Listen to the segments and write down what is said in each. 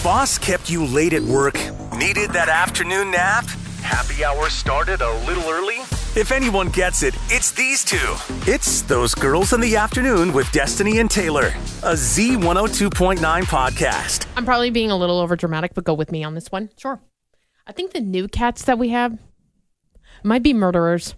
boss kept you late at work? Needed that afternoon nap? Happy hour started a little early? If anyone gets it, it's these two. It's Those Girls in the Afternoon with Destiny and Taylor, a Z102.9 podcast. I'm probably being a little over dramatic, but go with me on this one. Sure. I think the new cats that we have might be murderers.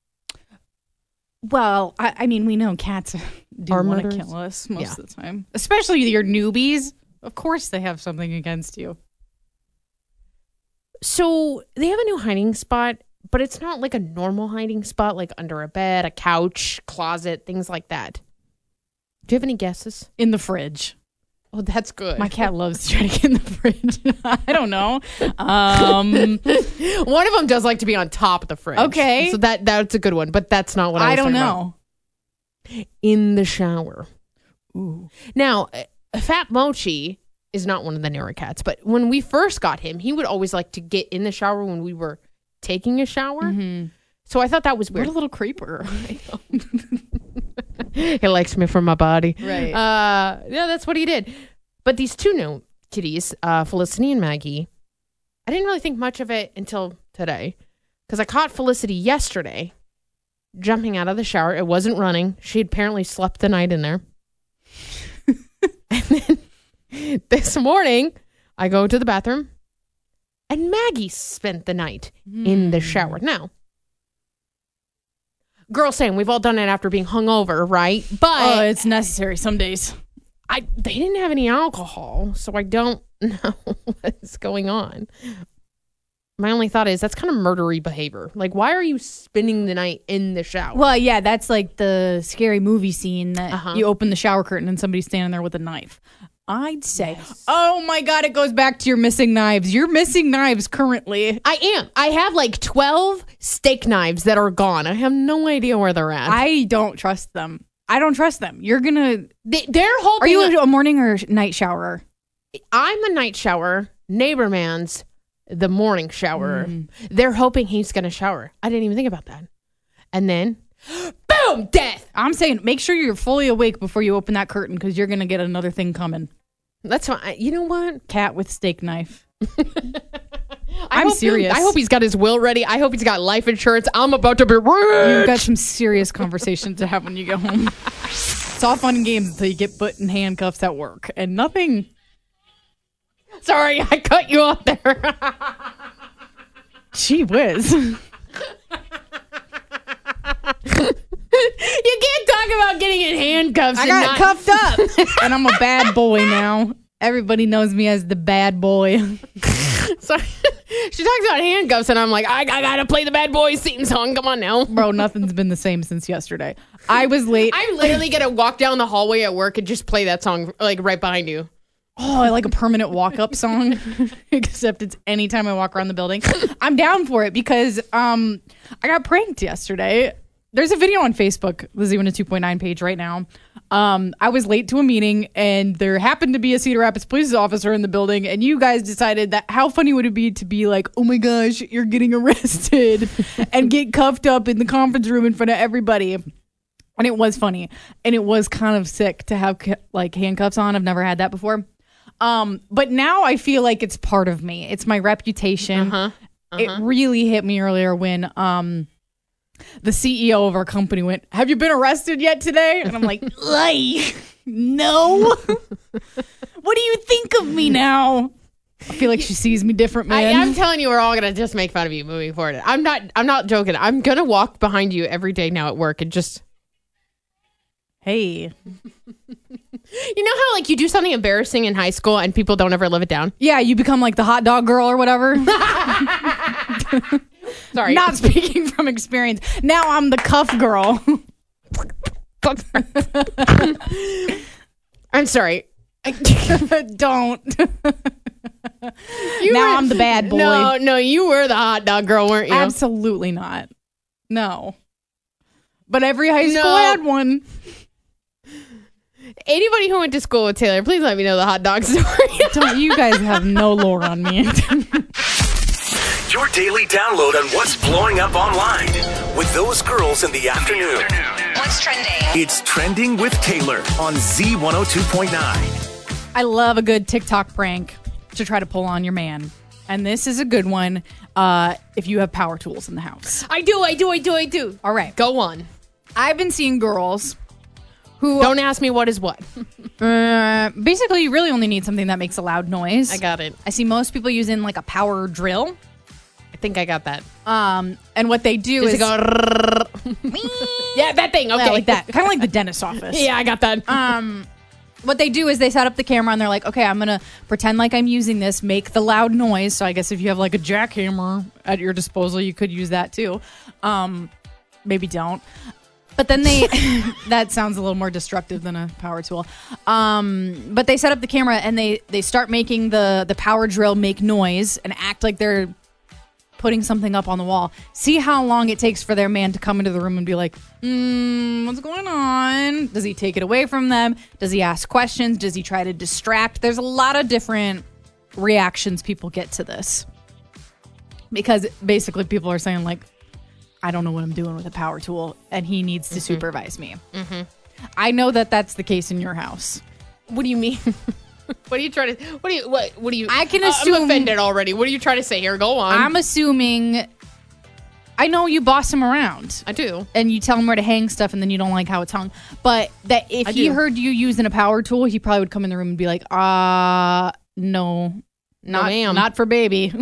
Well, I mean, we know cats do want to kill us most of the time. Especially your newbies. Of course they have something against you. So they have a new hiding spot, but it's not like a normal hiding spot, like under a bed, a couch, closet, things like that. Do you have any guesses? In the fridge. Oh, that's good. My cat loves to try to get in the fridge. I don't know. One of them does like to be on top of the fridge. Okay. So that's a good one, but that's not what I was don't talking know. about. In the shower. Ooh. Now, Fat Mochi is not one of the newer cats, but when we first got him, he would always like to get in the shower when we were taking a shower. Mm-hmm. So I thought that was weird. What a little creeper. I know. He likes me for my body. Right. Yeah, that's what he did. But these two new kitties, Felicity and Maggie, I didn't really think much of it until today because I caught Felicity yesterday jumping out of the shower. It wasn't running. She apparently slept the night in there. And then this morning, I go to the bathroom and Maggie spent the night in the shower. Now, girl saying we've all done it after being hungover, right? But it's necessary some days. They didn't have any alcohol, so I don't know what's going on. My only thought is that's kind of murdery behavior. Like, why are you spending the night in the shower? Well, yeah, that's like the scary movie scene that you open the shower curtain and somebody's standing there with a knife. I'd say, oh my God, it goes back to your missing knives. You're missing knives currently. I am. I have like 12 steak knives that are gone. I have no idea where they're at. I don't trust them. You're going to... They're holding... Are you a morning or night showerer? I'm a night shower. Neighbor man's the morning shower. They're hoping he's going to shower. I didn't even think about that. And then, boom, death. I'm saying make sure you're fully awake before you open that curtain because you're going to get another thing coming. That's fine. You know what? Cat with steak knife. I'm serious. I hope he's got his will ready. I hope he's got life insurance. I'm about to be rich. You've got some serious conversations to have when you go home. It's all fun and games until you get put in handcuffs at work. And nothing... Sorry, I cut you off there. Gee whiz. You can't talk about getting in handcuffs. I got cuffed up. And I'm a bad boy now. Everybody knows me as the bad boy. Sorry. She talks about handcuffs, and I'm like, I gotta play the Bad Boys theme song. Come on now. Bro, nothing's been the same since yesterday. I was late. I'm literally gonna walk down the hallway at work and just play that song like right behind you. Oh, I like a permanent walk-up song. Except it's anytime I walk around the building. I'm down for it because I got pranked yesterday. There's a video on Facebook, the Z102.9 page right now. I was late to a meeting, and there happened to be a Cedar Rapids police officer in the building, and you guys decided that how funny would it be to be like, oh my gosh, you're getting arrested, and get cuffed up in the conference room in front of everybody. And it was funny, and it was kind of sick to have like handcuffs on. I've never had that before. But now I feel like it's part of me. It's my reputation. It really hit me earlier when the CEO of our company went, have you been arrested yet today? And I'm like, no. What do you think of me now? I feel like she sees me different, man. I'm telling you, we're all gonna just make fun of you moving forward. I'm not joking. I'm gonna walk behind you every day now at work and just, hey. You know how like you do something embarrassing in high school and people don't ever live it down? Yeah, you become like the hot dog girl or whatever. Sorry. Not speaking from experience. Now I'm the cuff girl. I'm sorry. Don't. Now I'm the bad boy. No, you were the hot dog girl, weren't you? Absolutely not. No. But every high school had one. Anybody who went to school with Taylor, please let me know the hot dog story. Don't you guys have no lore on me. Your daily download on what's blowing up online with Those Girls in the Afternoon. What's trending? It's Trending with Taylor on Z102.9. I love a good TikTok prank. to try to pull on your man. And this is a good one if you have power tools in the house. I do. All right. Go on. I've been seeing girls who... Don't ask me what is what. basically, you really only need something that makes a loud noise. I got it. I see most people using like a power drill. I think I got that. And what they do Does is... it go... Yeah, that thing. Okay. Yeah, like that. Kind of like the dentist's office. Yeah, I got that. What they do is they set up the camera and they're like, okay, I'm going to pretend like I'm using this, make the loud noise. So I guess if you have like a jackhammer at your disposal, you could use that too. Maybe don't. But then they, that sounds a little more destructive than a power tool. But they set up the camera and they start making the power drill make noise and act like they're putting something up on the wall. See how long it takes for their man to come into the room and be like, what's going on? Does he take it away from them? Does he ask questions? Does he try to distract? There's a lot of different reactions people get to this. Because basically people are saying like, I don't know what I'm doing with a power tool and he needs to supervise me. I know that that's the case in your house. What do you mean? What are you trying to... What do you... I can assume... I'm offended already. What are you trying to say here? Go on. I'm assuming... I know you boss him around. I do. And you tell him where to hang stuff and then you don't like how it's hung. But that if he heard you using a power tool, he probably would come in the room and be like, no, ma'am. Not for baby.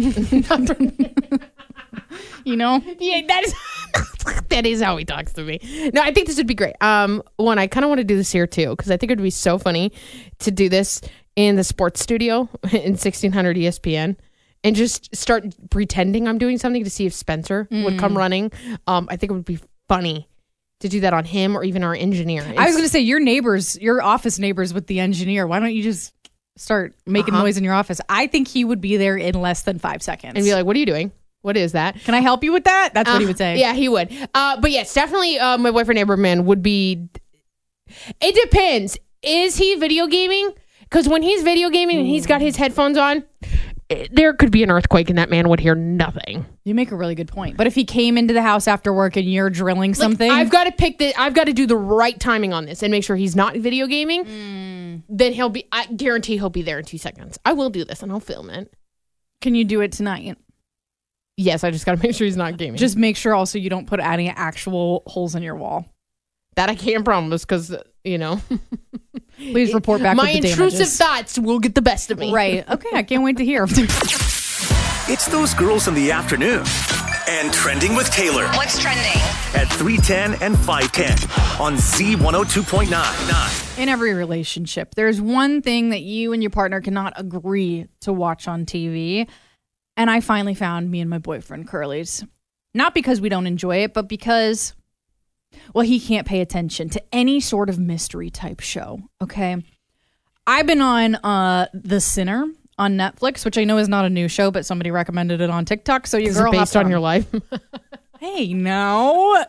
You know? Yeah, that is how he talks to me. No, I think this would be great. One, I kind of want to do this here too, because I think it would be so funny to do this in the sports studio in 1600 ESPN and just start pretending I'm doing something to see if Spencer would come running. I think it would be funny to do that on him or even our engineer. I was going to say, your office neighbors with the engineer, why don't you just start making noise in your office? I think he would be there in less than 5 seconds. And be like, what are you doing? What is that? Can I help you with that? That's what he would say. Yeah, he would. But yes, definitely my boyfriend neighborman would be... It depends. Is he video gaming? Because when he's video gaming and he's got his headphones on, there could be an earthquake and that man would hear nothing. You make a really good point. But if he came into the house after work and you're drilling something... I've got to do the right timing on this and make sure he's not video gaming. Then I guarantee he'll be there in 2 seconds. I will do this and I'll film it. Can you do it tonight? Yes, I just got to make sure he's not gaming. Just make sure also you don't put any actual holes in your wall. That I can't promise because, Please report back with the damages. My intrusive thoughts will get the best of me. Right. Okay, I can't wait to hear. It's those girls in the afternoon. And Trending with Taylor. What's trending? At 3:10 and 5:10 on Z102.9. In every relationship, there's one thing that you and your partner cannot agree to watch on TV. And I finally found me and my boyfriend Curly's. Not because we don't enjoy it, but because, well, he can't pay attention to any sort of mystery type show. Okay. I've been on The Sinner on Netflix, which I know is not a new show, but somebody recommended it on TikTok. So your girl is it based on your life? Hey, no.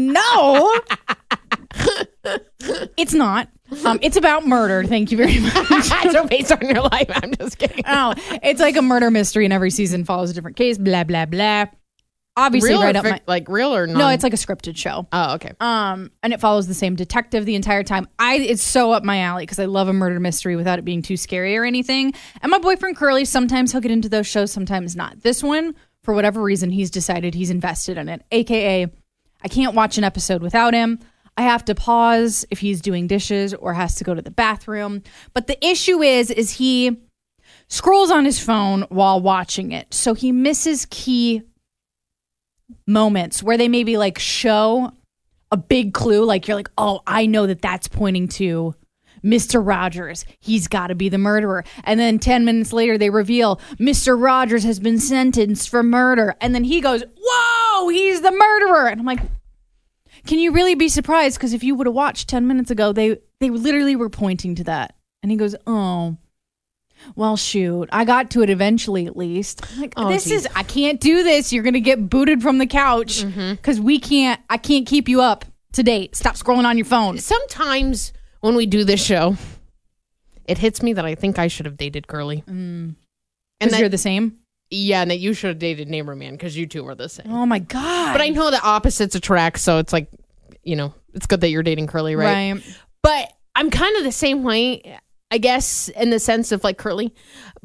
It's not. It's about murder. Thank you very much. So based on your life, I'm just kidding. Oh, it's like a murder mystery, and every season follows a different case. Blah blah blah. Obviously, real right up my like real or not? No, it's like a scripted show. Oh, okay. And it follows the same detective the entire time. It's so up my alley because I love a murder mystery without it being too scary or anything. And my boyfriend Curly, sometimes he'll get into those shows, sometimes not. This one, for whatever reason, he's decided he's invested in it. AKA, I can't watch an episode without him. I have to pause if he's doing dishes or has to go to the bathroom. But the issue is he scrolls on his phone while watching it. So he misses key moments where they maybe like show a big clue. Like you're like, oh, I know that's pointing to Mr. Rogers. He's got to be the murderer. And then 10 minutes later, they reveal Mr. Rogers has been sentenced for murder. And then he goes, whoa, he's the murderer. And I'm like, can you really be surprised? Because if you would have watched 10 minutes ago, they literally were pointing to that. And he goes, oh, well, shoot. I got to it eventually, at least. I'm like, I can't do this. You're going to get booted from the couch because I can't keep you up to date. Stop scrolling on your phone. Sometimes when we do this show, it hits me that I think I should have dated Curly. And that you're the same? Yeah, and that you should have dated Neighbor Man because you two were the same. Oh, my God. But I know that opposites attract, so it's like, it's good that you're dating Curly, right? But I'm kind of the same way, I guess, in the sense of like Curly. But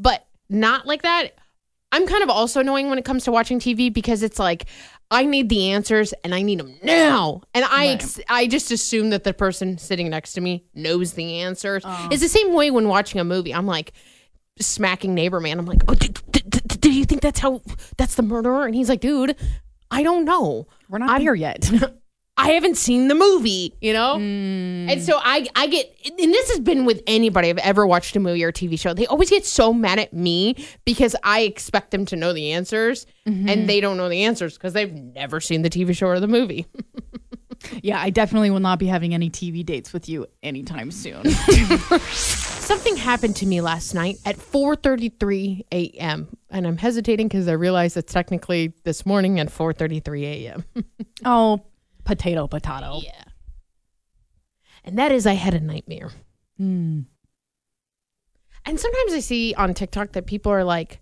not like that. I'm kind of also annoying when it comes to watching TV because it's like, I need the answers and I need them now. And I just assume that the person sitting next to me knows the answers. It's the same way when watching a movie. I'm like smacking Neighbor Man. I'm like, oh, do you think that's the murderer? And he's like, dude, I don't know. We're not here yet. I haven't seen the movie, you know? And so I get, and this has been with anybody I've ever watched a movie or a TV show. They always get so mad at me because I expect them to know the answers and they don't know the answers because they've never seen the TV show or the movie. Yeah, I definitely will not be having any TV dates with you anytime soon. Something happened to me last night at 4:33 a.m. And I'm hesitating because I realize it's technically this morning at 4:33 a.m. Oh, potato. Yeah. And that is I had a nightmare. And sometimes I see on TikTok that people are like,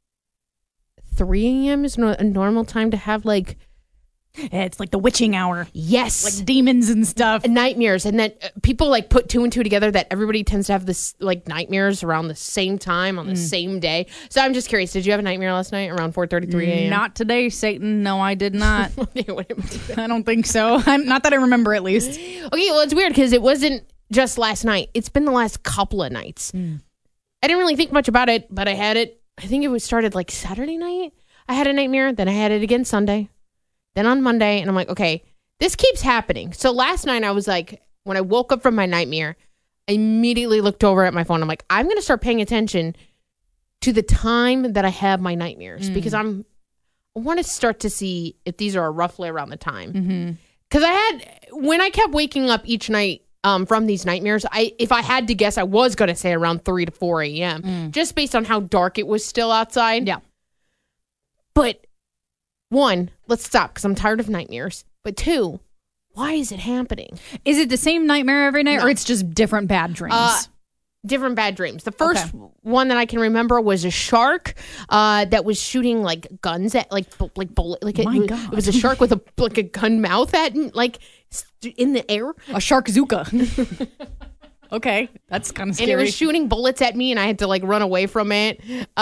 3 a.m. is a normal time to have like... Yeah, it's like the witching hour. Yes. Like demons and stuff. Nightmares. And then people like put 2 and 2 together that everybody tends to have this like nightmares around the same time on the same day. So I'm just curious, did you have a nightmare last night around 4:33 a.m.? Not today, Satan. No, I did not. I don't think so. Not that I remember, at least. Okay, well, it's weird because it wasn't just last night. It's been the last couple of nights. I didn't really think much about it, but I had it. I think it was started like Saturday night. I had a nightmare. Then I had it again Sunday. Then on Monday, and I'm like, okay, this keeps happening. So last night I was like, when I woke up from my nightmare, I immediately looked over at my phone. I'm like, I'm going to start paying attention to the time that I have my nightmares because I want to start to see if these are roughly around the time. Because when I kept waking up each night from these nightmares, if I had to guess, I was going to say around 3 to 4 a.m. Just based on how dark it was still outside. Yeah. But 1, let's stop because I'm tired of nightmares. But 2, why is it happening? Is it the same nightmare every night or it's just different bad dreams? Different bad dreams. The first one that I can remember was a shark that was shooting like guns at like bullet. Like God. It was a shark with a gun mouth at like in the air. A shark zuka. Okay, that's kind of scary. And it was shooting bullets at me, and I had to like run away from it.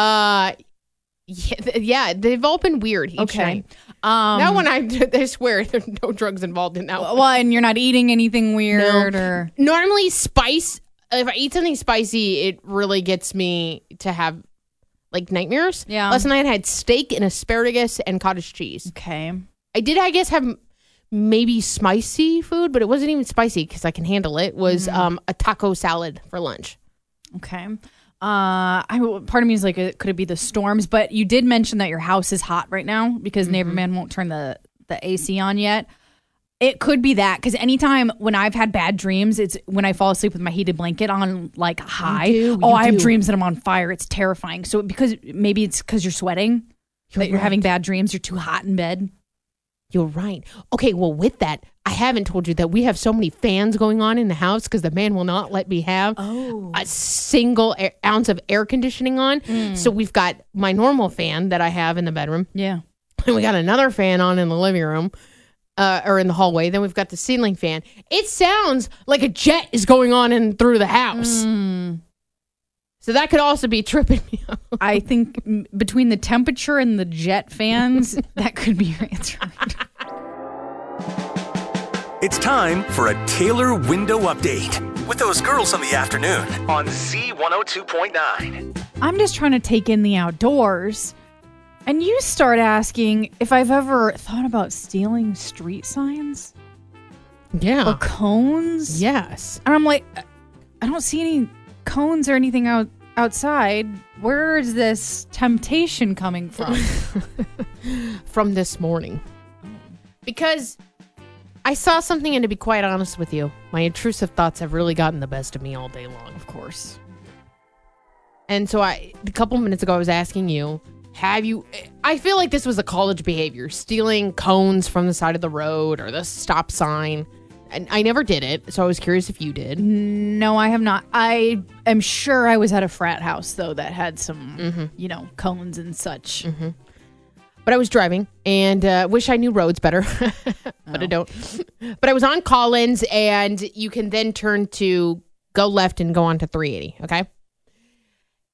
Yeah, they've all been weird each night. That one, I swear, there's no drugs involved in that one. Well, and you're not eating anything weird or... Normally, spice, if I eat something spicy, it really gets me to have, like, nightmares. Yeah. Last night, I had steak and asparagus and cottage cheese. Okay. I did, I guess, have maybe spicy food, but it wasn't even spicy because I can handle it. It was a taco salad for lunch. Okay. Part of me is like, could it be the storms? But you did mention that your house is hot right now because Neighbor Man won't turn the AC on yet. It could be that because anytime when I've had bad dreams, it's when I fall asleep with my heated blanket on like high. I have dreams that I'm on fire. It's terrifying. So maybe it's because you're sweating that you're having bad dreams. You're too hot in bed. You're right. Okay, well, with that, I haven't told you that we have so many fans going on in the house because the man will not let me have a single ounce of air conditioning on. So we've got my normal fan that I have in the bedroom. Yeah. And we got another fan on in the living room or in the hallway. Then we've got the ceiling fan. It sounds like a jet is going on in through the house. So that could also be tripping me up. I think between the temperature and the jet fans, that could be your answer. It's time for a Taylor window update with those girls in the afternoon on Z102.9. I'm just trying to take in the outdoors. And you start asking if I've ever thought about stealing street signs. Yeah. Or cones. Yes. And I'm like, I don't see any cones or anything outside. Where is this temptation coming from? From this morning. Because I saw something, and to be quite honest with you, my intrusive thoughts have really gotten the best of me all day long. Of course. And so a couple minutes ago, I was asking you, I feel like this was a college behavior, stealing cones from the side of the road or the stop sign. And I never did it, so I was curious if you did. No, I have not. I am sure I was at a frat house, though, that had some, cones and such. But I was driving and wish I knew roads better, but I don't. But I was on Collins, and you can then turn to go left and go on to 380, okay?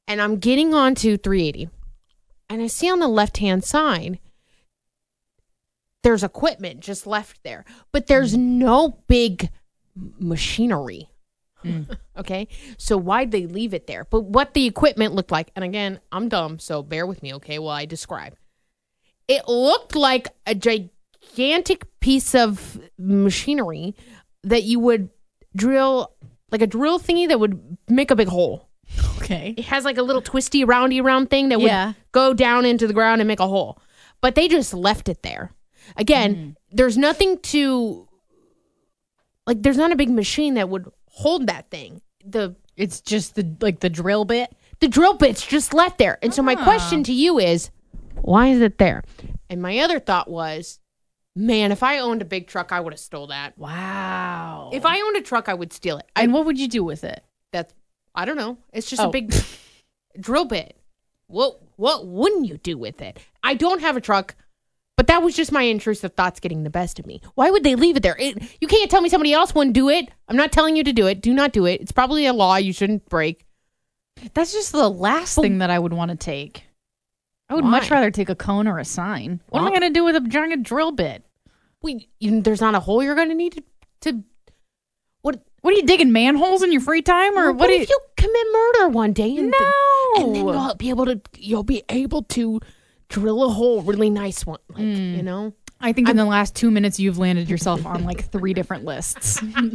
and I'm getting onto 380, and I see on the left-hand side, there's equipment just left there, but there's no big machinery. Okay, so why'd they leave it there? But what the equipment looked like, and again, I'm dumb, so bear with me, okay, while I describe. It looked like a gigantic piece of machinery that you would drill, like a drill thingy that would make a big hole. Okay. It has like a little twisty, roundy round thing that would go down into the ground and make a hole. But they just left it there. Again, there's nothing to, like, there's not a big machine that would hold that thing. It's just the drill bit. The drill bit's just left there. And so my question to you is, why is it there? And my other thought was, man, if I owned a big truck, I would have stole that. Wow. If I owned a truck, I would steal it. And what would you do with it? I don't know. It's just a big drill bit. What wouldn't you do with it? I don't have a truck, but that was just my intrusive thoughts getting the best of me. Why would they leave it there? You can't tell me somebody else wouldn't do it. I'm not telling you to do it. Do not do it. It's probably a law you shouldn't break. That's just the last thing that I would want to take. I would much rather take a cone or a sign. What am I going to do with a giant drill bit? There's not a hole you're going to need to What are you digging manholes in your free time, or what if you commit murder one day? And then you'll be able to drill a hole, really nice one, like you know. I think in the last 2 minutes you've landed yourself on like 3 different lists.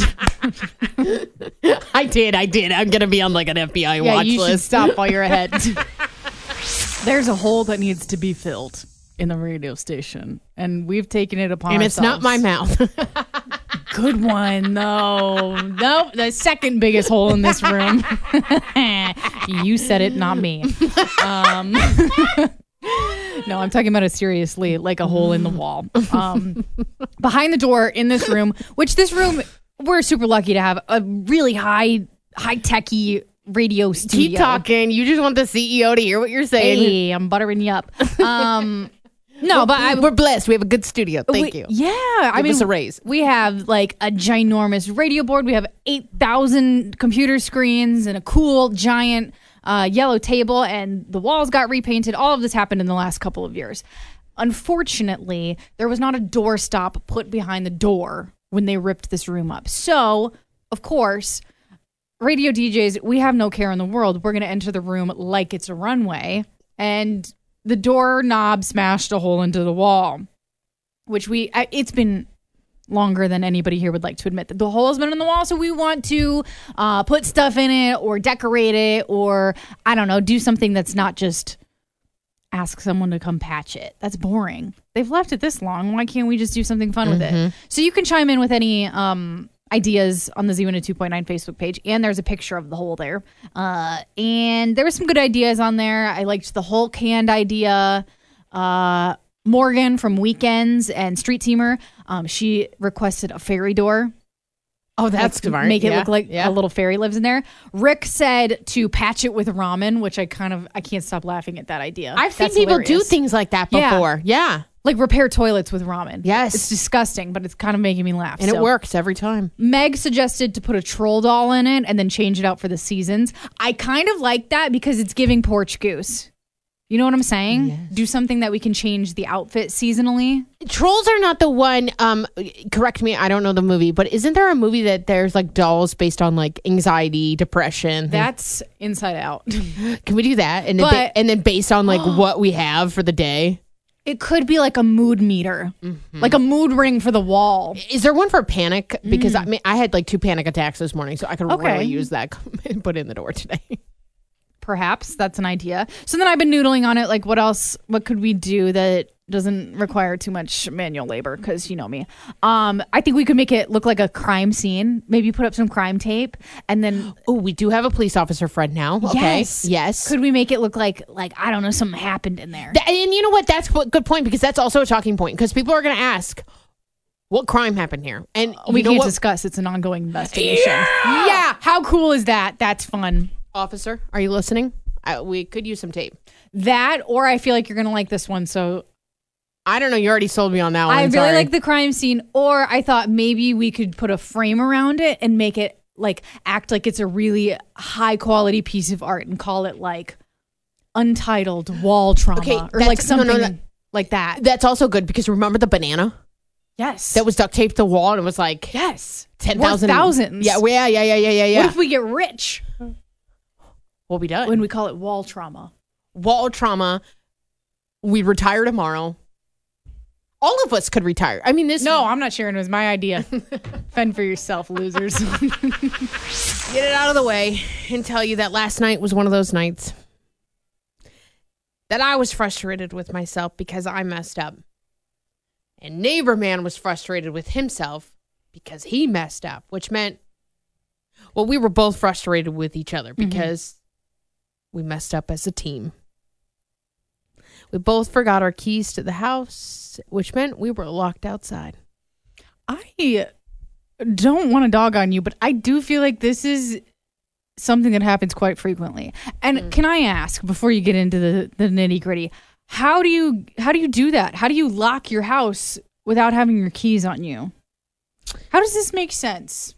I did. I'm gonna be on like an FBI watch you list. Should stop while you're ahead. There's a hole that needs to be filled in the radio station, and we've taken it upon ourselves. It's not my mouth. Good one, though. Nope, the second biggest hole in this room. You said it, not me. No, I'm talking about it seriously, like a hole in the wall. Behind the door in this room, we're super lucky to have a really high-techy radio studio. Keep talking. You just want the CEO to hear what you're saying. Hey, I'm buttering you up. No, but we're blessed. We have a good studio. Thank you. Yeah. Give us a raise. We have like a ginormous radio board. We have 8,000 computer screens and a cool giant yellow table, and the walls got repainted. All of this happened in the last couple of years. Unfortunately, there was not a doorstop put behind the door when they ripped this room up. So, of course, radio DJs, we have no care in the world. We're going to enter the room like it's a runway, and the doorknob smashed a hole into the wall, which it's been longer than anybody here would like to admit that the hole has been in the wall. So we want to put stuff in it or decorate it, or I don't know, do something that's not just ask someone to come patch it. That's boring. They've left it this long. Why can't we just do something fun with it? So you can chime in with any ideas on the Z102.9 Facebook page, and there's a picture of the hole there. And there were some good ideas on there. I liked the Hulk hand idea. Morgan from Weekends and Street Teamer, she requested a fairy door. Oh, that's smart. Make it look like a little fairy lives in there. Rick said to patch it with ramen, which I can't stop laughing at that idea. I've seen people do things like that before. Yeah. Like repair toilets with ramen. Yes. It's disgusting, but it's kind of making me laugh. And it works every time. Meg suggested to put a troll doll in it and then change it out for the seasons. I kind of like that because it's giving Porch Goose. You know what I'm saying? Yes. Do something that we can change the outfit seasonally. Trolls are not the one, correct me, I don't know the movie, but isn't there a movie that there's like dolls based on like anxiety, depression? That's Inside Out. Can we do that? And then based on like what we have for the day? It could be like a mood meter, like a mood ring for the wall. Is there one for panic? Because I had like 2 panic attacks this morning, so I could really use that and put it in the door today. Perhaps that's an idea. So then I've been noodling on it. Like, what could we do that doesn't require too much manual labor? Because you know me. I think we could make it look like a crime scene. Maybe put up some crime tape, and then we do have a police officer friend now. Okay. Yes. Could we make it look like I don't know, something happened in there? And you know what? That's a good point, because that's also a talking point, because people are going to ask, what crime happened here? And we can't discuss. It's an ongoing investigation. Yeah. How cool is that? That's fun. Officer, are you listening? We could use some tape. That, or I feel like you're going to like this one. So I don't know. You already sold me on that one. I really like the crime scene. Or I thought maybe we could put a frame around it and make it like act like it's a really high quality piece of art and call it like untitled wall trauma or like something like that. That's also good because remember the banana? Yes. That was duct taped to the wall and it was like yes. 10,000. Thousands. Yeah. What if we get rich? We'll be done. When we call it wall trauma. Wall trauma. We retire tomorrow. All of us could retire. I mean, No, I'm not sharing. It was my idea. Fend for yourself, losers. Get it out of the way and tell you that last night was one of those nights that I was frustrated with myself because I messed up. And neighbor man was frustrated with himself because he messed up, which meant, well, we were both frustrated with each other because we messed up as a team. We both forgot our keys to the house, which meant we were locked outside. I don't want to dog on you, but I do feel like this is something that happens quite frequently. And can I ask, before you get into the nitty gritty, how do you do that? How do you lock your house without having your keys on you? How does this make sense?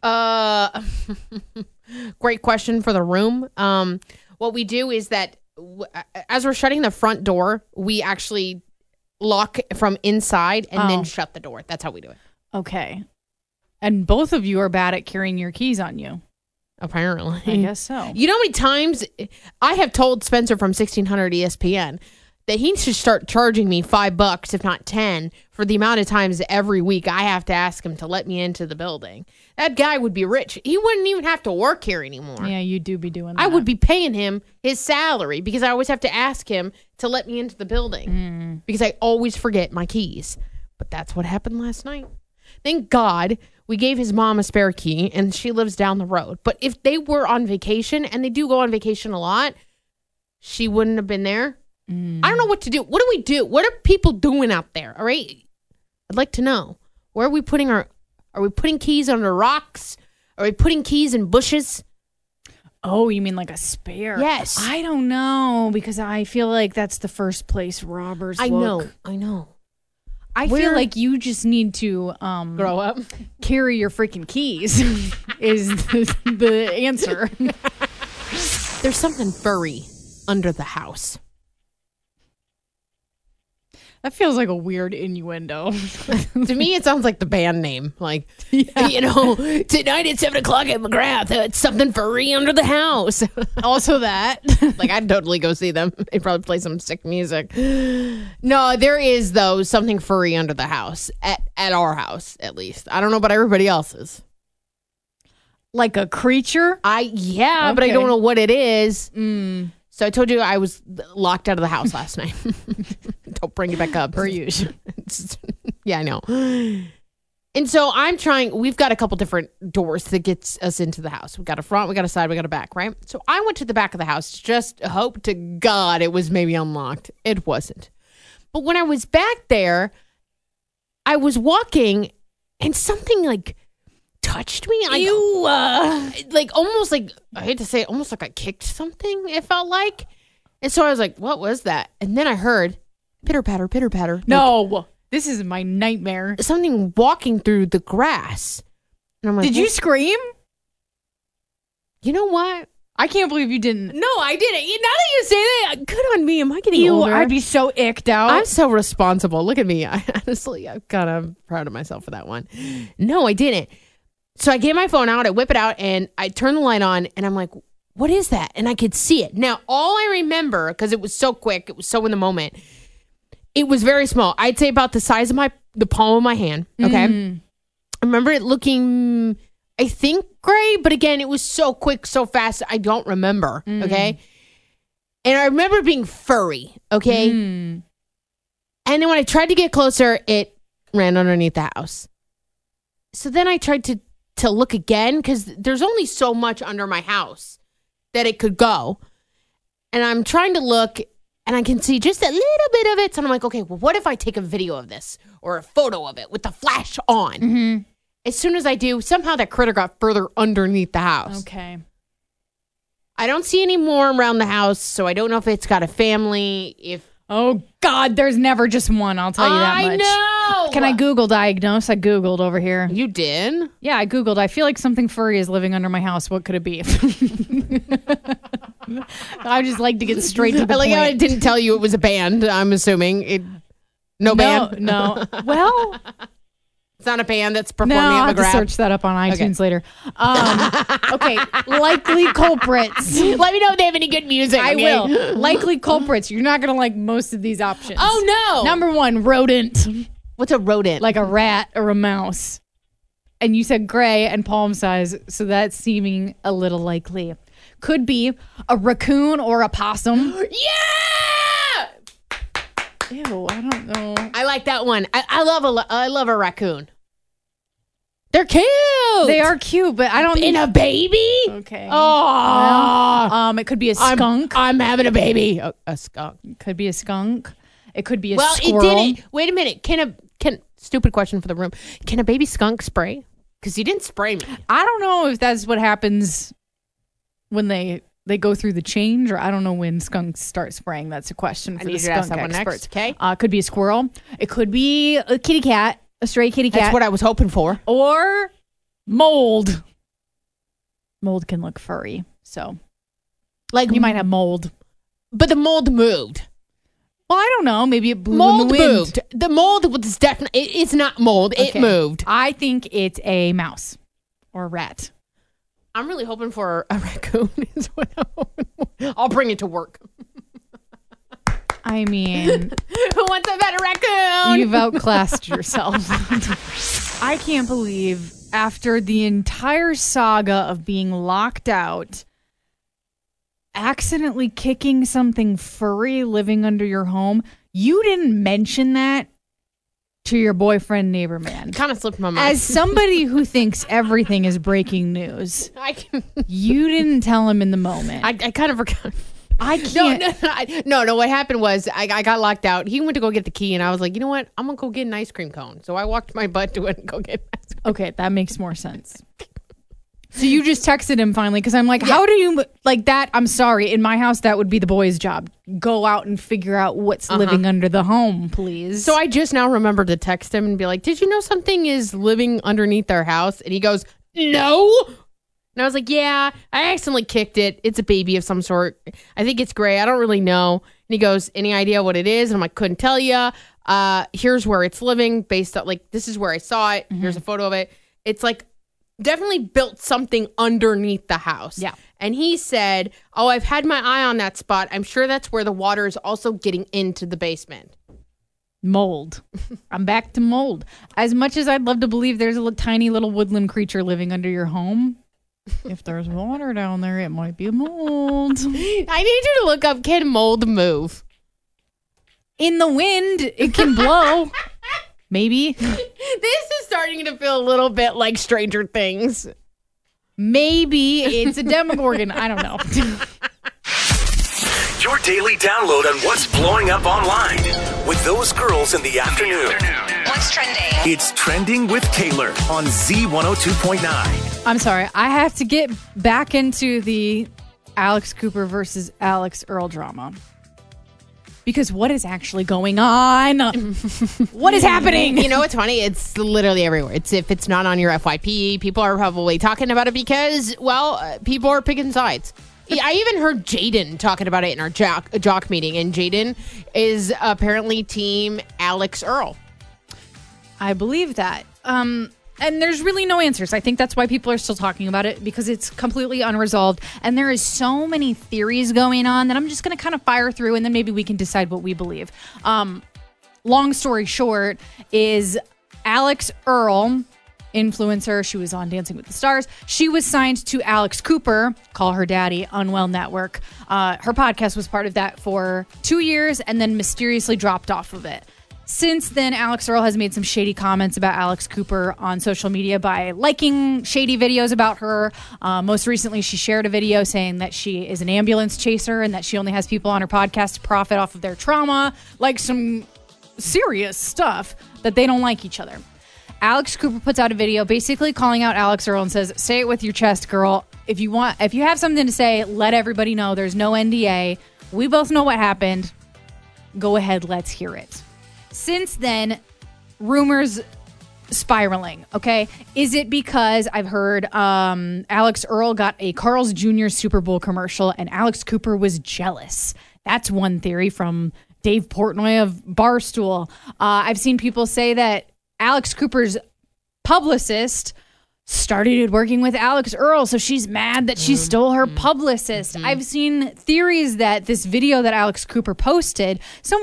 Great question for the room. What we do is that as we're shutting the front door, we actually lock from inside and then shut the door. That's how we do it. Okay. And both of you are bad at carrying your keys on you. Apparently. I guess so. You know how many times I have told Spencer from 1600 ESPN that he should start charging me $5, if not 10, for the amount of times every week I have to ask him to let me into the building. That guy would be rich. He wouldn't even have to work here anymore. Yeah, you do be doing that. I would be paying him his salary because I always have to ask him to let me into the building because I always forget my keys. But that's what happened last night. Thank God we gave his mom a spare key and she lives down the road. But if they were on vacation, and they do go on vacation a lot, she wouldn't have been there. I don't know what to do. What do we do? What are people doing out there? All right. I'd like to know. Where are we putting are we putting keys under rocks? Are we putting keys in bushes? Oh, you mean like a spare? Yes. I don't know because I feel like that's the first place robbers look. I know. I feel like you just need to Grow up. carry your freaking keys is the answer. There's something furry under the house. That feels like a weird innuendo. To me, it sounds like the band name. Like, you know, tonight at 7 o'clock at McGrath, it's something furry under the house. Also that. Like, I'd totally go see them. They'd probably play some sick music. No, there is, though, something furry under the house. At our house, at least. I don't know about everybody else's. Like a creature? But I don't know what it is. So I told you I was locked out of the house last night. Don't bring it back up. Per usual. Yeah, I know. And so we've got a couple different doors that gets us into the house. We got a front, we got a side, we got a back, right? So I went to the back of the house, just hope to God it was maybe unlocked. It wasn't. But when I was back there, I was walking and something like touched me. Like almost like, I hate to say it, almost like I kicked something, it felt like. And so I was like, what was that? And then I heard pitter patter, pitter patter. No, this is my nightmare. Something walking through the grass. And I'm like, did you scream? You know what? I can't believe you didn't. No, I didn't. Now that you say that, good on me. Am I getting older? I'd be so icked out. I'm so responsible. Look at me. I'm kind of proud of myself for that one. No, I didn't. So I get my phone out, I whip it out, and I turn the light on, and I'm like, what is that? And I could see it. Now, all I remember, because it was so quick, it was so in the moment, it was very small. I'd say about the size of the palm of my hand, okay? I remember it looking, I think, gray, but again, it was so quick, so fast, I don't remember, okay? And I remember being furry, okay? And then when I tried to get closer, it ran underneath the house. So then I tried to look again because there's only so much under my house that it could go. And I'm trying to look and I can see just a little bit of it. So I'm like, okay, well, what if I take a video of this or a photo of it with the flash on? As soon as I do, somehow that critter got further underneath the house. Okay. I don't see any more around the house. So I don't know if it's got a family, if Oh, God, there's never just one. I'll tell you that much. I know. Can I Google diagnose? I Googled over here. You did? Yeah, I Googled. I feel like something furry is living under my house. What could it be? I just like to get straight to the I like point. how I didn't tell you it was a band. I'm assuming it. No band. No. Well, It's not a band that's no, performing I'll at have to McGrath. search that up on iTunes later. Okay, likely culprits. Let me know if they have any good music. I okay? will. Likely culprits. You're not going to like most of these options. Oh, no. Number 1, rodent. What's a rodent? Like a rat or a mouse. And you said gray and palm size, so that's seeming a little likely. Could be a raccoon or a possum. Yeah! Ew, I don't know. I like that one. I love a raccoon. They're cute. They are cute, but I don't In a baby? Okay. Oh. It could be a skunk. I'm having a baby. A skunk. Could be a skunk. It could be a Well, squirrel. it didn't. Wait a minute. Can stupid question for the room. Can a baby skunk spray? Because you didn't spray me. I don't know if that's what happens when they go through the change, or I don't know when skunks start spraying. That's a question for I the need you to ask skunk that one experts. next, okay? Could be a squirrel. It could be a kitty cat, a stray kitty cat. That's what I was hoping for. Or mold. Mold can look furry, so Like you might have mold. but the mold moved. Well, I don't know. Maybe it blew Mold in the wind. moved. The mold was definitely. It's not mold. It Okay. moved. I think it's a mouse or a rat. I'm really hoping for a raccoon. Is what I'm hoping for. I'll bring it to work. I mean, Who wants a better raccoon? you've outclassed yourself. I can't believe after the entire saga of being locked out, accidentally kicking something furry living under your home, you didn't mention that to your boyfriend neighbor man. Kind of slipped my mind. As somebody who thinks everything is breaking news, I can. you didn't tell him in the moment. I kind of forgot. I can't. No. What happened was I got locked out. He went to go get the key, and I was like, you know what? I'm gonna go get an ice cream cone. So I walked my butt to it and go get an ice cream. Okay, that makes more sense. So you just texted him finally because I'm like, how do you like that? I'm sorry. In my house, that would be the boy's job. Go out and figure out what's living under the home, please. So I just now remembered to text him and be like, did you know something is living underneath their house? And he goes, no. And I was like, yeah, I accidentally kicked it. It's a baby of some sort. I think it's gray. I don't really know. And he goes, any idea what it is? And I'm like, couldn't tell you. Here's where it's living based on, like, this is where I saw it. Here's a photo of it. It's like definitely built something underneath the house. Yeah. And he said, oh, I've had my eye on that spot. I'm sure that's where the water is also getting into the basement. mold. I'm back to mold. As much as I'd love to believe there's a tiny little woodland creature living under your home, if there's water down there, it might be mold. I need you to look up, can mold move? In the wind, it can blow. Maybe. This is starting to feel a little bit like Stranger Things. Maybe it's a Demogorgon. I don't know. Your daily download on what's blowing up online with those girls in the afternoon. What's trending? It's Trending with Taylor on Z102.9. I'm sorry. I have to get back into the Alex Cooper versus Alex Earl drama. Because what is actually going on? What is happening? You know what's funny? It's literally everywhere. If it's not on your FYP, people are probably talking about it because, well, people are picking sides. I even heard Jaden talking about it in our jock meeting, and Jaden is apparently team Alex Earl. I believe that. And there's really no answers. I think that's why people are still talking about it, because it's completely unresolved. And there is so many theories going on that I'm just going to kind of fire through, and then maybe we can decide what we believe. Long story short is Alex Earl, influencer. She was on Dancing with the Stars. She was signed to Alex Cooper, Call Her Daddy, Unwell Network. Her podcast was part of that for 2 years and then mysteriously dropped off of it. Since then, Alex Earl has made some shady comments about Alex Cooper on social media by liking shady videos about her. Most recently, she shared a video saying that she is an ambulance chaser and that she only has people on her podcast to profit off of their trauma, like some serious stuff that they don't like each other. Alex Cooper puts out a video basically calling out Alex Earl and says, say it with your chest, girl. If you have something to say, let everybody know. There's no NDA. We both know what happened. Go ahead, let's hear it. Since then, rumors spiraling, okay? Is it because I've heard Alex Earl got a Carl's Jr. Super Bowl commercial and Alex Cooper was jealous? That's one theory from Dave Portnoy of Barstool. I've seen people say that Alex Cooper's publicist started working with Alex Earl, so she's mad that she stole her publicist. I've seen theories that this video that Alex Cooper posted,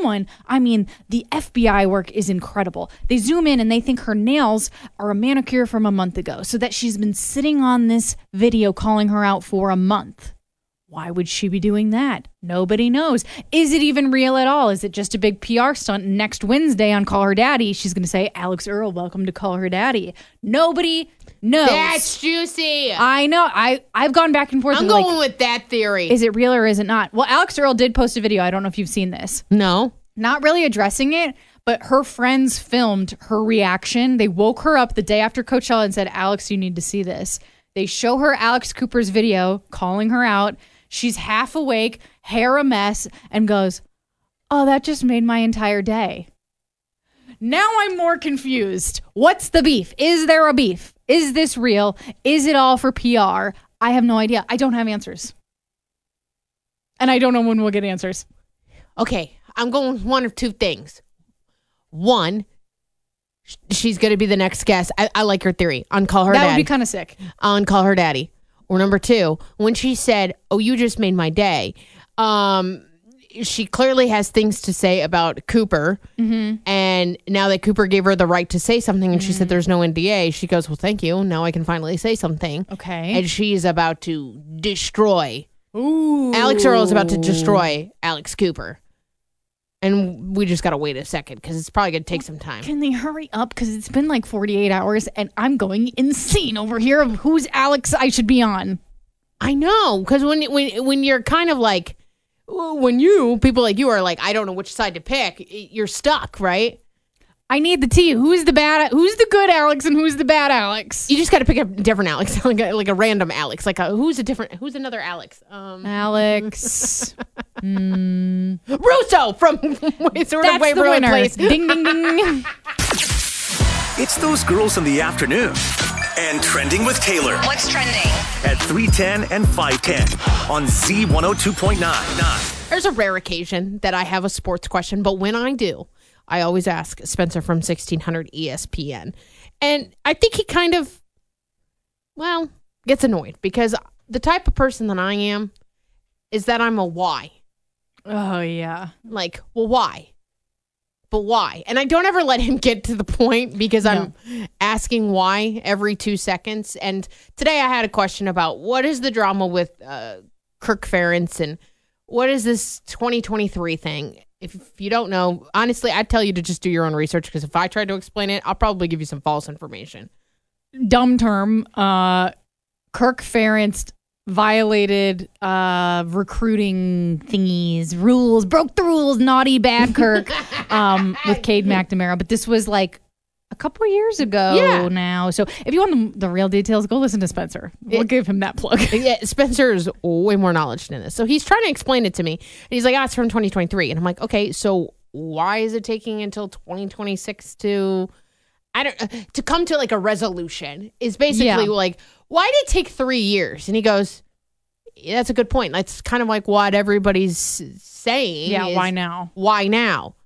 the FBI work is incredible. They zoom in and they think her nails are a manicure from a month ago, so that she's been sitting on this video calling her out for a month. Why would she be doing that? Nobody knows. Is it even real at all? Is it just a big PR stunt? Next Wednesday on Call Her Daddy, she's going to say, Alex Earl, welcome to Call Her Daddy. Nobody knows. That's juicy. I know. I've gone back and forth. I'm going with that theory. Is it real or is it not? Well, Alex Earl did post a video. I don't know if you've seen this. No. Not really addressing it, but her friends filmed her reaction. They woke her up the day after Coachella and said, Alex, you need to see this. They show her Alex Cooper's video calling her out. She's half awake, hair a mess, and goes, oh, that just made my entire day. Now I'm more confused. What's the beef? Is there a beef? Is this real? Is it all for PR? I have no idea. I don't have answers. And I don't know when we'll get answers. Okay, I'm going with one of two things. One, she's going to be the next guest. I like her theory on Call Her Daddy. That would be kind of sick. On Call Her Daddy. Or number two, when she said, oh, you just made my day, she clearly has things to say about Cooper. Mm-hmm. And now that Cooper gave her the right to say something and she said there's no NDA, she goes, well, thank you. Now I can finally say something. Okay. And she's about to destroy. Ooh. Alex Earl is about to destroy Alex Cooper. And we just got to wait a second because it's probably going to take some time. Can they hurry up? Because it's been like 48 hours and I'm going insane over here of who's Alex I should be on. I know. Because when you're kind of like, people like you are like, I don't know which side to pick, you're stuck, right? I need the tea. Who's the good Alex and who's the bad Alex? You just got to pick a different Alex, like a random Alex. Like who's another Alex? Alex. Russo from sort of Waverly Place. Ding, ding, ding. It's those girls in the afternoon. And Trending with Taylor. What's trending? At 3:10 and 5:10 on Z102.9. There's a rare occasion that I have a sports question, but when I do, I always ask Spencer from 1600 ESPN. And I think he kind of, gets annoyed because the type of person that I am is that I'm a why. Oh, yeah. Like, well, why? But why? And I don't ever let him get to the point because I'm asking why every 2 seconds. And today I had a question about what is the drama with Kirk Ferentz and what is this 2023 thing? If you don't know, honestly, I'd tell you to just do your own research because if I tried to explain it, I'll probably give you some false information. Dumb term. Kirk Ferentz violated recruiting thingies, rules, broke the rules, naughty, bad Kirk with Cade McNamara. But this was like a couple years ago now. So if you want the real details, go listen to Spencer. We'll give him that plug. Yeah, Spencer's way more knowledge than this. So he's trying to explain it to me. And he's like, it's from 2023. And I'm like, okay, so why is it taking until 2026 to come to like a resolution? Is basically like, why did it take 3 years? And he goes, that's a good point. That's kind of like what everybody's saying. Yeah, why now? Why now?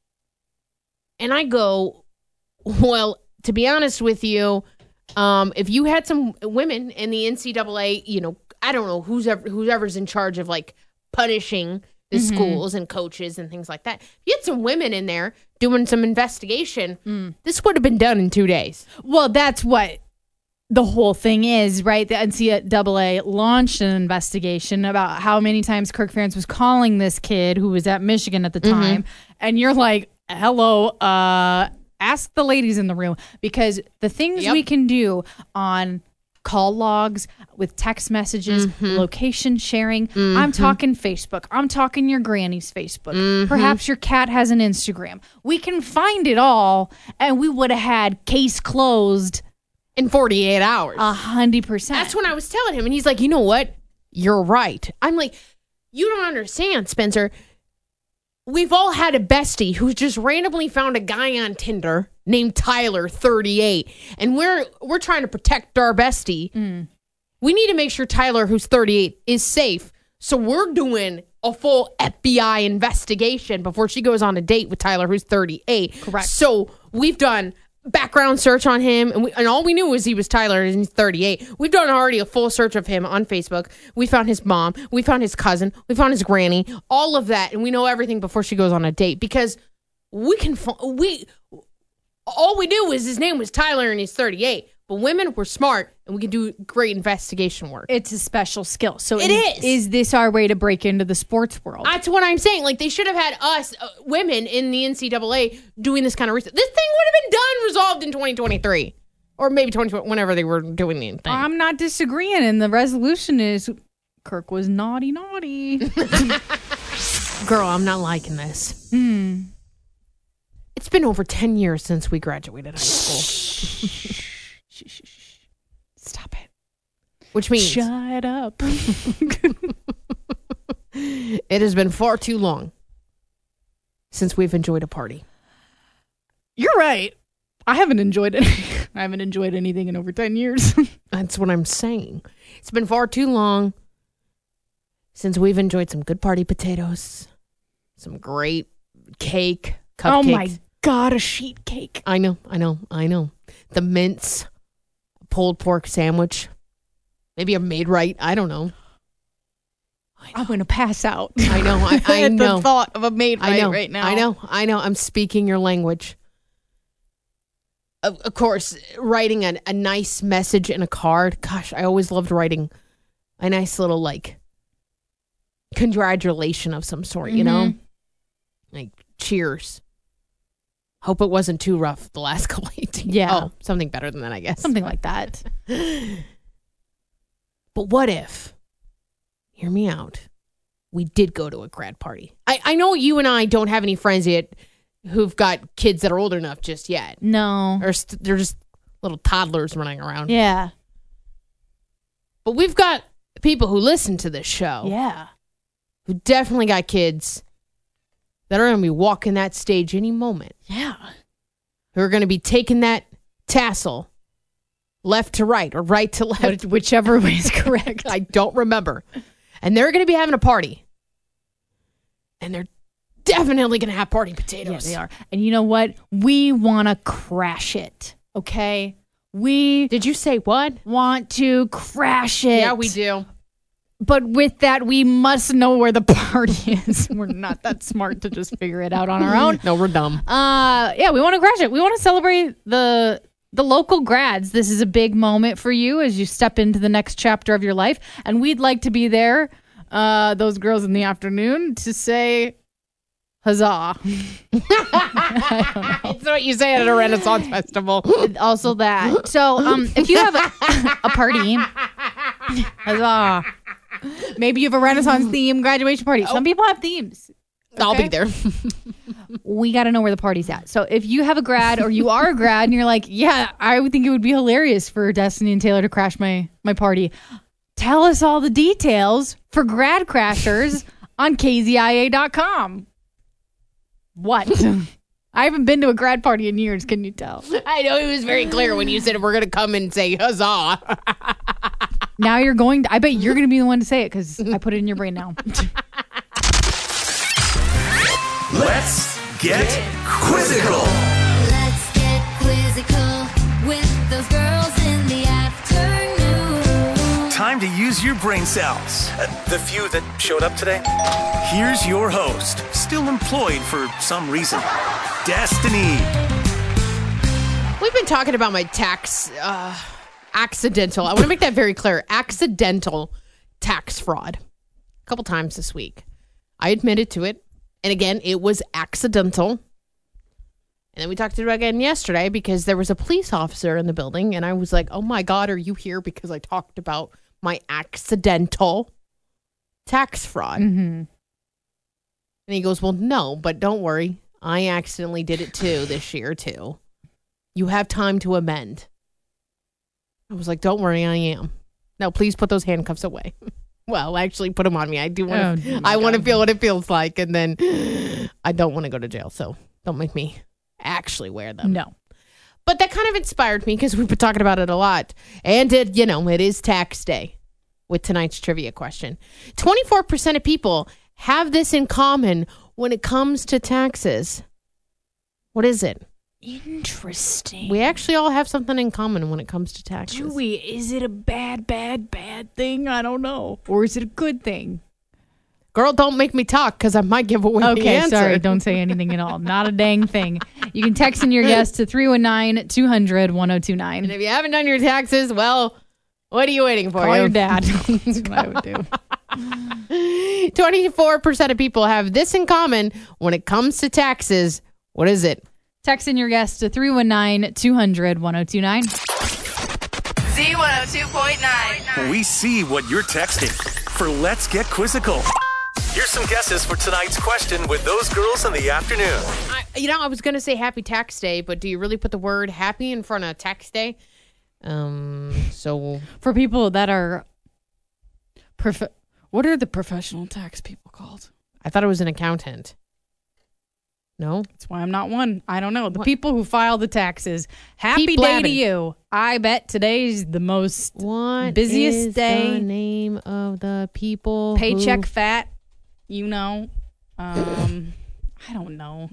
And I go, well, to be honest with you, if you had some women in the NCAA, I don't know whoever's in charge of like punishing the schools and coaches and things like that. If you had some women in there doing some investigation, this would have been done in 2 days. Well, that's what the whole thing is, right? The NCAA launched an investigation about how many times Kirk Ferentz was calling this kid who was at Michigan at the time. And you're like, hello, ask the ladies in the room, because the things we can do on call logs with text messages, location sharing. I'm talking Facebook. I'm talking your granny's Facebook. Perhaps your cat has an Instagram. We can find it all, and we would have had case closed in 48 hours. 100%. That's when I was telling him, and he's like, you know what? You're right. I'm like, you don't understand, Spencer. we've all had a bestie who's just randomly found a guy on Tinder named Tyler, 38, and we're trying to protect our bestie. We need to make sure Tyler, who's 38, is safe. So we're doing a full FBI investigation before she goes on a date with Tyler, who's 38. Correct. So we've done background search on him, and all we knew was he was Tyler and he's 38. We've done already a full search of him on Facebook. We found his mom. We found his cousin. We found his granny. All of that, and we know everything before she goes on a date because we can. All we knew was his name was Tyler and he's 38. But women were smart, and we can do great investigation work. It's a special skill. So it is. Is this our way to break into the sports world? That's what I'm saying. Like, they should have had us, women in the NCAA, doing this kind of research. This thing would have been done, resolved in 2023. Or maybe 2020, whenever they were doing the thing. I'm not disagreeing, and the resolution is Kirk was naughty. Girl, I'm not liking this. It's been over 10 years since we graduated high school. Stop it. Which means... Shut up. It has been far too long since we've enjoyed a party. You're right. I haven't enjoyed it. I haven't enjoyed anything in over 10 years. That's what I'm saying. It's been far too long since we've enjoyed some good party potatoes, some great cake, cupcakes. Oh my God, a sheet cake. I know. The mince, pulled pork sandwich, maybe a made right. I don't know. I'm going to pass out. I know. I know. The thought of a made right now. I know. I'm speaking your language. Of course, writing a nice message in a card. Gosh, I always loved writing a nice little, like, congratulation of some sort, you know? Like, cheers. Hope it wasn't too rough the last couple 18. Yeah. Oh, something better than that, I guess. Something like that. But what if, hear me out, we did go to a grad party? I know you and I don't have any friends yet who've got kids that are old enough just yet. No. Or they're just little toddlers running around. Yeah. But we've got people who listen to this show. Yeah. Who definitely got kids that are going to be walking that stage any moment. Yeah. Who are going to be taking that tassel left to right or right to left. Whichever way is correct. I don't remember. And they're going to be having a party. And they're definitely going to have party potatoes. Yeah, they are. And you know what? We want to crash it. Okay? We Did you say what? want to crash it. Yeah, we do. But with that, we must know where the party is. We're not that smart to just figure it out on our own. No, we're dumb. Yeah, we want to crash it. We want to celebrate the local grads. This is a big moment for you as you step into the next chapter of your life. And we'd like to be there, those girls in the afternoon, to say huzzah. It's what you say at a Renaissance festival. Also that. So if you have a party, huzzah. Maybe you have a Renaissance theme graduation party. Some people have themes. I'll Okay? be there. We got to know where the party's at. So if you have a grad or you are a grad and you're like, yeah, I would think it would be hilarious for Destiny and Taylor to crash my party. Tell us all the details for Grad Crashers on KZIA.com. What? I haven't been to a grad party in years. Can you tell? I know it was very clear when you said we're going to come and say huzzah. Now you're going to, I bet you're going to be the one to say it because I put it in your brain now. Let's get quizzical. Let's get quizzical with those girls in the afternoon. Time to use your brain cells. The few that showed up today. Here's your host, still employed for some reason, Destiny. We've been talking about my tax accidental. I want to make that very clear. Accidental tax fraud. A couple times this week. I admitted to it. And again, it was accidental. And then we talked about it again yesterday because there was a police officer in the building. And I was like, oh my God, are you here? Because I talked about my accidental tax fraud. Mm-hmm. And he goes, well, no, but don't worry. I accidentally did it too this year too. You have time to amend. I was like, don't worry, I am. Now, please put those handcuffs away. Well, actually, put them on me. I do want to. Oh, my I want to God. feel what it feels like, and then I don't want to go to jail. So don't make me actually wear them. No. But that kind of inspired me because we've been talking about it a lot, and it is tax day. With tonight's trivia question, 24% of people have this in common when it comes to taxes. What is it? Interesting. We actually all have something in common when it comes to taxes. Do we? Is it a bad thing? I don't know. Or is it a good thing? Girl, don't make me talk because I might give away the Okay, answer. sorry. Don't say anything at all. Not a dang thing. You can text in your guess to 319-200-1029. And if you haven't done your taxes, well, what are you waiting for? Call your dad. That's what I would do. 24% of people have this in common when it comes to taxes. What is it? Text in your guess to 319-200-1029. Z102.9. We see what you're texting for Let's Get Quizzical. Here's some guesses for tonight's question with those girls in the afternoon. I was going to say happy tax day, but do you really put the word happy in front of tax day? So For people that are... what are the professional tax people called? I thought it was an accountant. No? That's why I'm not one. I don't know. The people who file the taxes. Happy Keep day blabbing. to you. I bet today's the most What busiest is day. the name of the people Paycheck who... fat. You know. I don't know.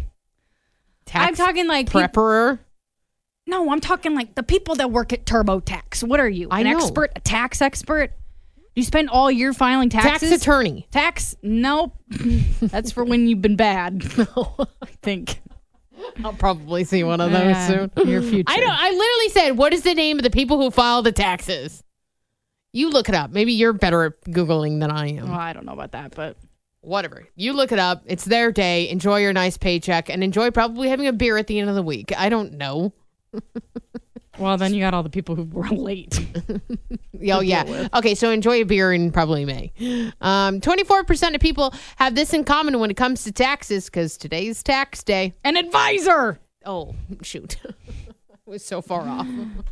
Tax I'm talking like prepperer? No, I'm talking like the people that work at TurboTax. What are you? I An know. expert? A tax expert? You spend all year filing taxes? Tax attorney. Tax? Nope. That's for when you've been bad. I think. I'll probably see one of those soon. Your future. I literally said, what is the name of the people who file the taxes? You look it up. Maybe you're better at Googling than I am. Well, I don't know about that, but Whatever. You look it up. It's their day. Enjoy your nice paycheck and enjoy probably having a beer at the end of the week. I don't know. well, then you got all the people who were late. Oh, yeah. Okay, so enjoy a beer in probably May. 24% of people have this in common when it comes to taxes because today's tax day. An advisor. Oh, shoot. I was so far off.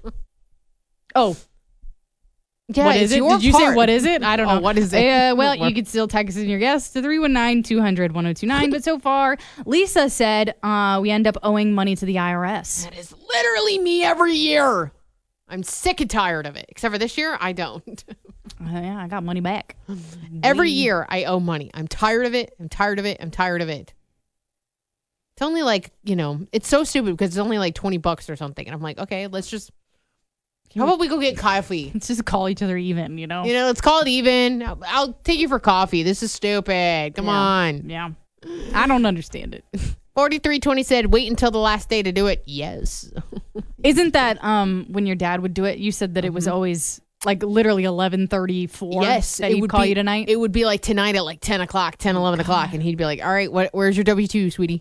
Oh. Yeah, What it's is it? your Did you say part. what is it? I don't Oh, know. what is it? Well, you could still text in your guess to 319-200-1029. But so far, Lisa said we end up owing money to the IRS. That is literally me every year. I'm sick and tired of it. Except for this year, I don't. Yeah, I got money back. Every year, I owe money. I'm tired of it. I'm tired of it. I'm tired of it. It's only like, it's so stupid because it's only like $20 or something. And I'm like, okay, let's just, how about we go get coffee? Let's just call each other even, you know? Let's call it even. I'll take you for coffee. This is stupid. Come on. Yeah. I don't understand it. 4320 said, wait until the last day to do it. Yes. Isn't that when your dad would do it, you said that it was always like literally 11:34 Yes. that he'd call you tonight? It would be like tonight at like 10 o'clock, 10, 11 o'clock. And he'd be like, all right, where's your W-2, sweetie?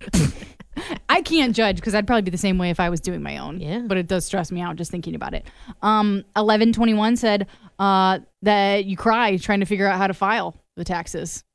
I can't judge because I'd probably be the same way if I was doing my own. Yeah. But it does stress me out just thinking about it. 1121 said that you cry trying to figure out how to file the taxes.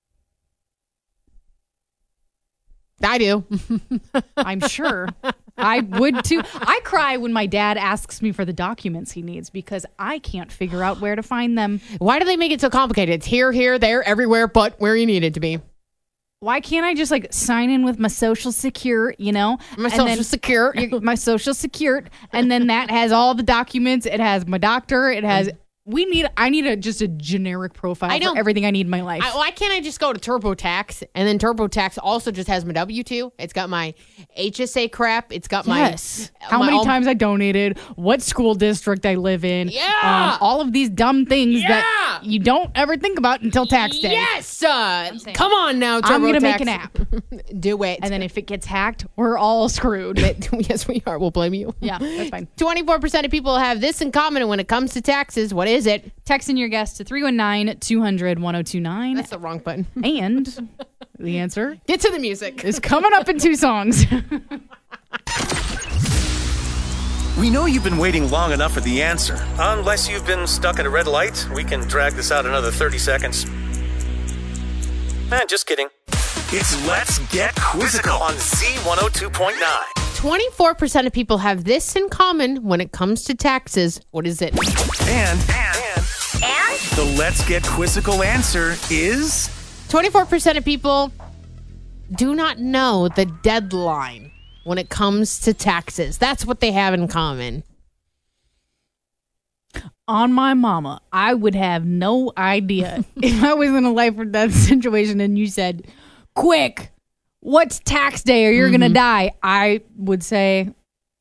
I do. I'm sure. I would too. I cry when my dad asks me for the documents he needs because I can't figure out where to find them. Why do they make it so complicated? It's here, there, everywhere, but where you need it to be. Why can't I just like sign in with my social secure, My And social then secure. my social secure, and then that has all the documents. It has my doctor. It has. I need just a generic profile I know. for everything I need in my life. Why can't I just go to TurboTax and then TurboTax also just has my W-2? It's got my HSA crap. It's got Yes. my How many times I donated, what school district I live in. Yeah. All of these dumb things Yeah. that you don't ever think about until tax day. Yes. Come on now, TurboTax. I'm going to make an app. Do it. And then if it gets hacked, we're all screwed. Yes, we are. We'll blame you. Yeah, that's fine. 24% of people have this in common when it comes to taxes. What is it? Text in your guess to 319-200-1029. That's the wrong button. And the answer Get to the music. is coming up in 2 songs. We know you've been waiting long enough for the answer. Unless you've been stuck at a red light, we can drag this out another 30 seconds. Just kidding. It's Let's Get Quizzical on Z102.9. 24% of people have this in common when it comes to taxes. What is it? And The Let's Get Quizzical answer is 24% of people do not know the deadline when it comes to taxes. That's what they have in common. On my mama, I would have no idea if I was in a life or death situation and you said, quick, what's tax day or you're going to die? I would say,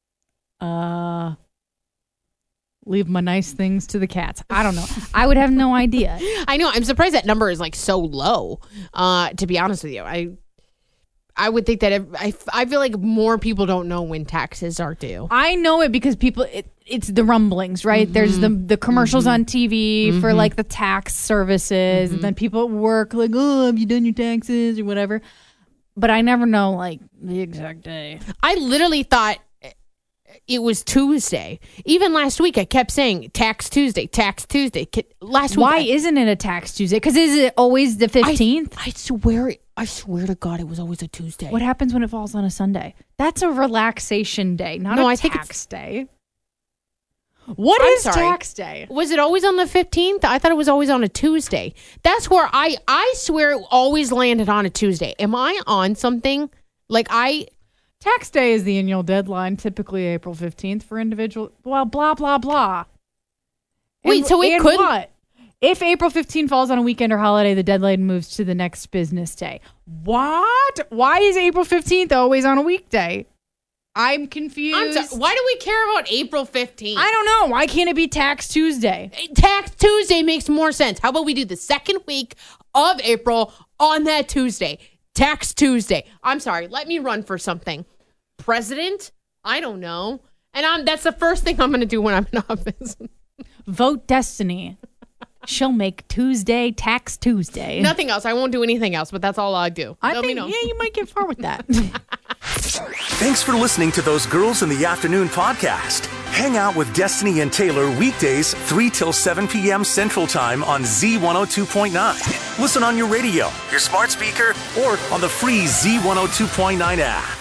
leave my nice things to the cats. I don't know. I would have no idea. I know. I'm surprised that number is like so low, to be honest with you. I would think that I feel like more people don't know when taxes are due. I know it because people, it's the rumblings, right? There's the commercials on TV for like the tax services. And then people at work like, oh, have you done your taxes or whatever? But I never know like the exact day. I literally thought it was Tuesday. Even last week, I kept saying Tax Tuesday, Tax Tuesday. Last week, why isn't it a tax Tuesday? Because is it always the 15th? I swear to God, it was always a Tuesday. What happens when it falls on a Sunday? That's a relaxation day, not a tax day. What is tax day? Was it always on the 15th? I thought it was always on a Tuesday. That's where I swear it always landed on a Tuesday. Am I on something? Tax day is the annual deadline, typically April 15th for individual. Well, blah, blah, blah. Wait, so it could. What? If April 15 falls on a weekend or holiday, the deadline moves to the next business day. What? Why is April 15th always on a weekday? I'm confused. I'm sorry. Why do we care about April 15th? I don't know. Why can't it be Tax Tuesday? Tax Tuesday makes more sense. How about we do the second week of April on that Tuesday? Tax Tuesday. I'm sorry. Let me run for something. President? I don't know. And that's the first thing I'm going to do when I'm in office. Vote Destiny. She'll make Tuesday Tax Tuesday. Nothing else. I won't do anything else, but that's all I do. I think, you might get far with that. Thanks for listening to Those Girls in the Afternoon podcast. Hang out with Destiny and Taylor weekdays 3 till 7 p.m. Central Time on Z102.9. Listen on your radio, your smart speaker, or on the free Z102.9 app.